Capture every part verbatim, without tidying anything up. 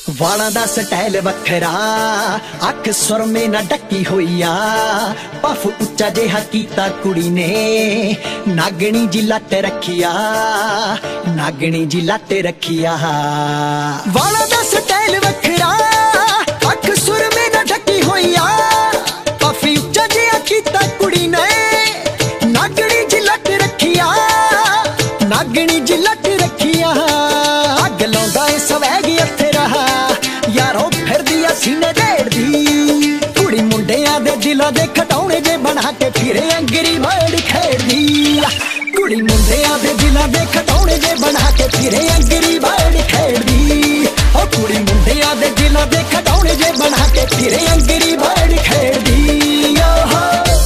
ਵਾਲਾਂ ਦਾ ਸਟਾਈਲ ਵੱਖਰਾ, ਅੱਖ ਸੁਰਮੇ ਨਾ ਡੱਕੀ ਹੋਈ ਆ, ਪਫ ਉੱਚਾ ਜਿਹਾ ਕੀਤਾ ਕੁੜੀ ਨੇ, ਨਾਗਣੀ ਜੀ ਲੱਟ ਰੱਖਿਆ, ਨਾਗਣੀ ਜੀ ਲੱਟ ਰੱਖਿਆ। ਵਾਲਾਂ ਦਾ ਸਟਾਈਲ ਵੱਖਰਾ, ਅੱਖ ਸੁਰਮੇ ਨਾ ਡੱਕੀ ਹੋਈ ਆ, ਪਫ ਉੱਚਾ ਜਿਹਾ ਕੀਤਾ ਕੁੜੀ ਨੇ, ਨਾਗਣੀ ਜੀ ਲੱਟ ਰੱਖਿਆ, ਨਾਗਣੀ ਜੀ ਲੱਟ ਰੱਖਿਆ। ਅੱਗ ਲਾਉਂਦਾ ਏ ਸਵੈਗ ਇੱਥੇ ਰਹਾ ਯਾਰੋ, ਫਿਰਦੀ ਆ ਸੀਨੇ ਢੇੜਦੀ, ਕੁੜੀ ਮੁੰਡਿਆਂ ਦੇ ਦਿਲਾਂ ਦੇ ਖਟਾਉਣੇ ਜੇ ਬਣਾ ਕੇ ਫਿਰੇ ਅੰਗਰੀ ਬਰਡ ਖੇਡਦੀ, ਕੁੜੀ ਮੁੰਡਿਆਂ ਦੇ ਦਿਲਾਂ ਦੇ ਖਟਾਉਣੇ ਜੇ ਬਣਾ ਕੇ ਫਿਰੇ ਅੰਗਰੀ ਬਰਡ ਖੇਡਦੀ, ਓ ਕੁੜੀ ਮੁੰਡਿਆਂ ਦੇ ਦਿਲਾਂ ਦੇ ਖਟਾਉਣੇ ਜੇ ਬਣਾ ਕੇ ਫਿਰੇ ਅੰਗਰੀ ਬਰਡ ਖੇਡਦੀ। ਓਹੋ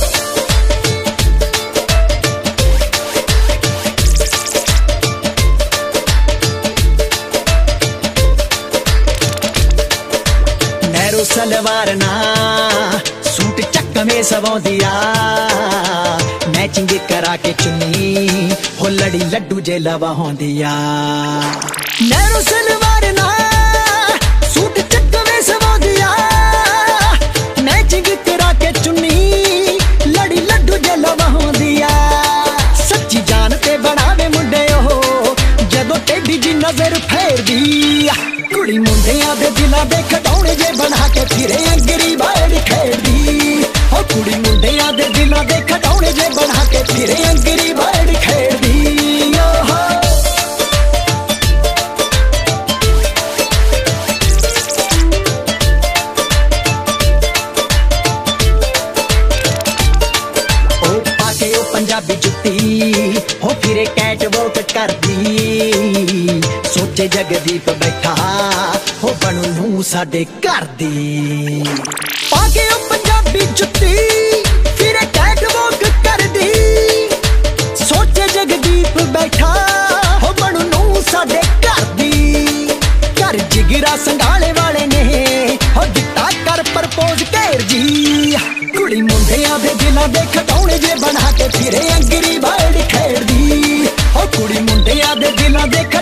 सलवार ना सूट चक्कवे सवाउंदिया, मैचिंग करा के चुन्नी हो लड़ी लड्डू जे लवाउंदिया। नैरो सलवार ना सूट चक्कवे सवाउंदिया, मैचिंग करा के चुन्नी लड़ी लड्डू जे लवाउंदिया। सच्ची जान ते बनावे मुंडे ओ जदों टेढ़ी जी नजर फेरदी, कुड़ी मुंडियां दे दिलां दे खटौणे जे बना के फिरे अंगरी बर्ड खेडदी, ओ कुड़ी मुंडियां दे दिलां दे खटौणे जे बना के फिरे अंगरी बर्ड खेडदी। ओहो ओ पाके ओ पंजाबी जुत्ती हो फिरे कैट वॉक करदी, सोचे जगदीप बैठा हो बनू नूं साडे घर दी, पाके ओ पंजाबी जुत्ती फिरे कैट वॉक करदी, सोचे जगदीप बैठा हो बनू नूं साडे घर दी। घर जिगरा संघाले वाले ने हो दिता कर प्रपोज घेर जी, कुड़ी मुंडियां दे दिलां दे खटौणे जे बना के फिरे अंगरी बर्ड खेडदी, हो कुड़ी मुंडियां दे दिलां दे